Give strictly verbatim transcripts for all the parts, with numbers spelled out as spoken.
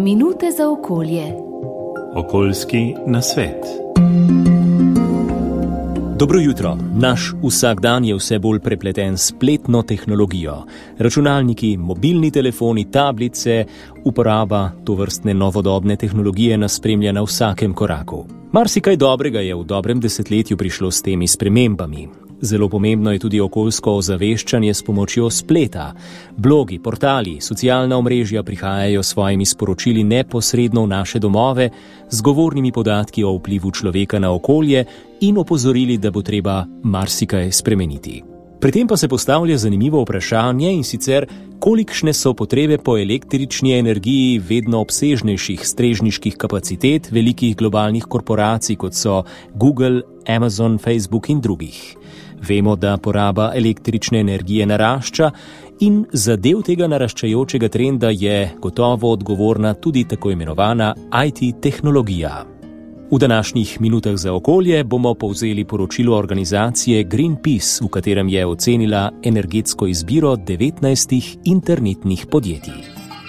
Minute za okolje. Okoljski nasvet. Dobro jutro. Naš vsakdan je vse bolj prepleten s spletno tehnologijo. Računalniki, mobilni telefoni, tablice, uporaba tovrstne novodobne tehnologije nas spremlja na vsakem koraku. Marsikaj dobrega je v dobrem desetletju prišlo s temi spremembami. Zelo pomembno je tudi okoljsko ozaveščanje s pomočjo spleta. Blogi, portali, socialna omrežja prihajajo s svojimi sporočili neposredno v naše domove, z govornimi podatki o vplivu človeka na okolje in opozorili, da bo treba marsikaj spremeniti. Pri tem pa se postavlja zanimivo vprašanje, in sicer, kolikšne so potrebe po električni energiji vedno obsežnejših strežniških kapacitet velikih globalnih korporacij, kot so Google, Amazon, Facebook in drugih. Vemo, da poraba električne energije narašča in za del tega naraščajočega trenda je gotovo odgovorna tudi tako imenovana I T tehnologija. V današnjih minutah za okolje bomo povzeli poročilo organizacije Greenpeace, v katerem je ocenila energetsko izbiro devetnajstih internetnih podjetij.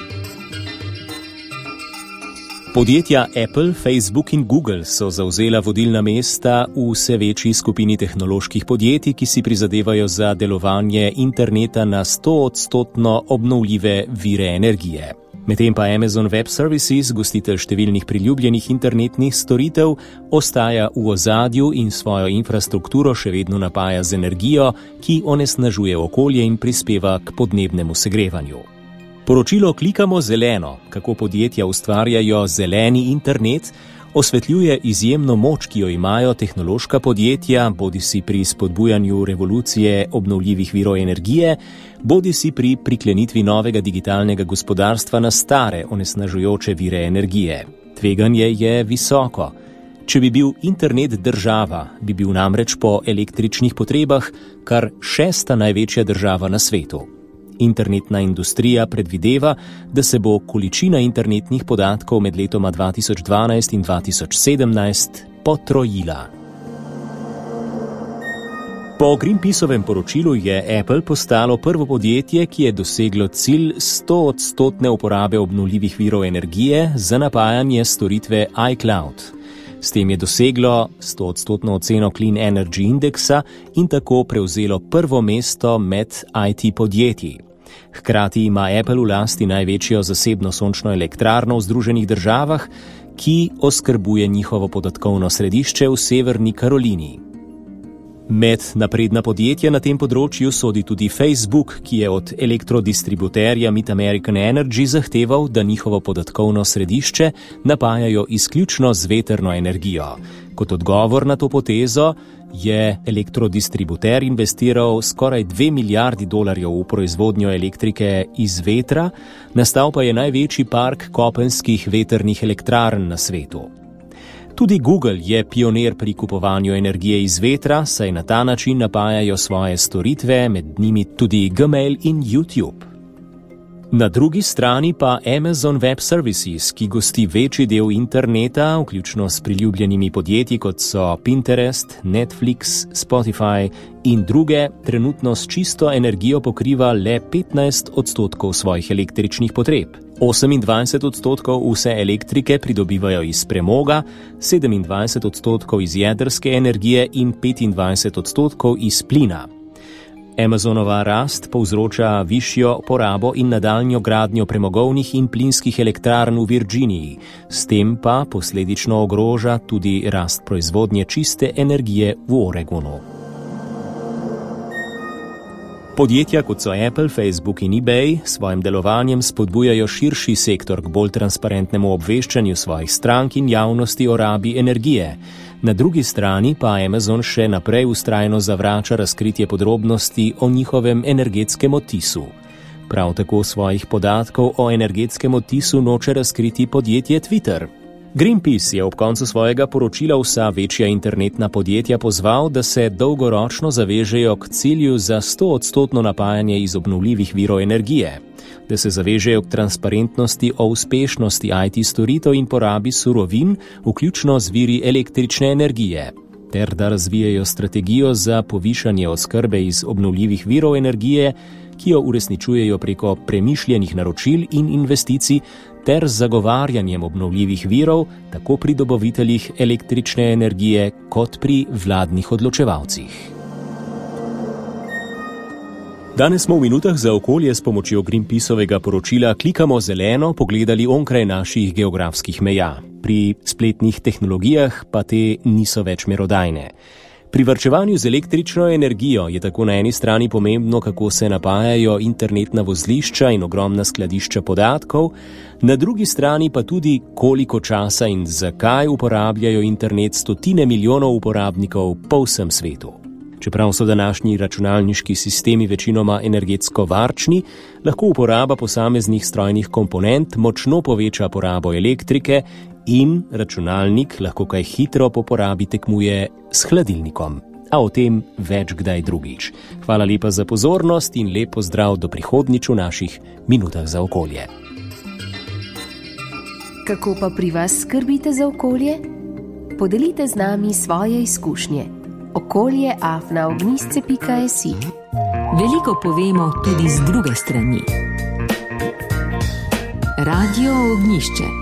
Podjetja Apple, Facebook in Google so zavzela vodilna mesta v vse večji skupini tehnoloških podjetij, ki si prizadevajo za delovanje interneta na stoodstotno obnovljive vire energije. Medtem pa Amazon Web Services, gostitelj številnih priljubljenih internetnih storitev, ostaja v ozadju in svojo infrastrukturo še vedno napaja z energijo, ki onesnažuje okolje in prispeva k podnebnemu segrevanju. Poročilo Klikamo zeleno, kako podjetja ustvarjajo zeleni internet, osvetljuje izjemno moč, ki jo imajo tehnološka podjetja, bodisi pri spodbujanju revolucije obnovljivih virov energije, bodisi pri priklenitvi novega digitalnega gospodarstva na stare onesnažujoče vire energije. Tveganje je visoko. Če bi bil internet država, bi bil namreč po električnih potrebah kar šesta največja država na svetu. Internetna industrija predvideva, da se bo količina internetnih podatkov med letoma dva tisoč dvanajst in dva tisoč sedemnajst potrojila. Po Greenpeaceovem poročilu je Apple postalo prvo podjetje, ki je doseglo cilj stoodstotne uporabe obnovljivih virov energije za napajanje storitve iCloud. S tem je doseglo stoodstotno oceno Clean Energy Indexa in tako prevzelo prvo mesto med I T podjetji. Hkrati ima Apple v lasti največjo zasebno sončno elektrarno v Združenih državah, ki oskrbuje njihovo podatkovno središče v Severni Karolini. Med napredna podjetja na tem področju sodi tudi Facebook, ki je od elektrodistributerja Mid American Energy zahteval, da njihovo podatkovno središče napajajo izključno z vetrno energijo. Kot odgovor na to potezo je elektrodistributer investiral skoraj dve milijardi dolarjev v proizvodnjo elektrike iz vetra, nastal pa je največji park kopenskih vetrnih elektrarn na svetu. Tudi Google je pionir pri kupovanju energije iz vetra, saj na ta način napajajo svoje storitve, med njimi tudi Gmail in YouTube. Na drugi strani pa Amazon Web Services, ki gosti večji del interneta, vključno s priljubljenimi podjetji, kot so Pinterest, Netflix, Spotify in druge, trenutno s čisto energijo pokriva le petnajst odstotkov svojih električnih potreb. osemindvajset odstotkov vse elektrike pridobivajo iz premoga, sedemindvajset odstotkov iz jedrske energije in petindvajset odstotkov iz plina. Amazonova rast povzroča višjo porabo in nadaljnjo gradnjo premogovnih in plinskih elektrarn v Virginiji, s tem pa posledično ogroža tudi rast proizvodnje čiste energije v Oregonu. Podjetja, kot so Apple, Facebook in eBay, s svojim delovanjem spodbujajo širši sektor k bolj transparentnemu obveščanju svojih strank in javnosti o rabi energije. Na drugi strani pa Amazon še naprej vztrajno zavrača razkritje podrobnosti o njihovem energetskem odtisu. Prav tako svojih podatkov o energetskem odtisu noče razkriti podjetje Twitter. Greenpeace je ob koncu svojega poročila vsa večja internetna podjetja pozval, da se dolgoročno zavežejo k cilju za stoodstotno napajanje iz obnovljivih virov energije, da se zavežejo k transparentnosti o uspešnosti I T storitev in porabi surovin, vključno z viri električne energije, ter da razvijajo strategijo za povišanje oskrbe iz obnovljivih virov energije, ki jo uresničujejo preko premišljenih naročil in investicij, ter zagovarjanjem obnovljivih virov, tako pri dobaviteljih električne energije kot pri vladnih odločevalcih. Danes smo v minutah za okolje s pomočjo Greenpeaceovega poročila Klikamo zeleno pogledali onkraj naših geografskih meja. Pri spletnih tehnologijah pa te niso več merodajne. Pri varčevanju z električno energijo je tako na eni strani pomembno, kako se napajajo internetna vozlišča in ogromna skladišča podatkov, na drugi strani pa tudi, koliko časa in zakaj uporabljajo internet stotine milijonov uporabnikov po vsem svetu. Čeprav so današnji računalniški sistemi večinoma energetsko varčni, lahko uporaba posameznih strojnih komponent močno poveča porabo elektrike in računalnik lahko kaj hitro po porabi tekmuje s hladilnikom. A o tem več kdaj drugič. Hvala lepa za pozornost in lep pozdrav do prihodnjič v naših minutah za okolje. Kako pa pri vas skrbite za okolje? Podelite z nami svoje izkušnje. okolje afna ognjišče pika si. Veliko povemo tudi z druge strani. Radio Ognjišče.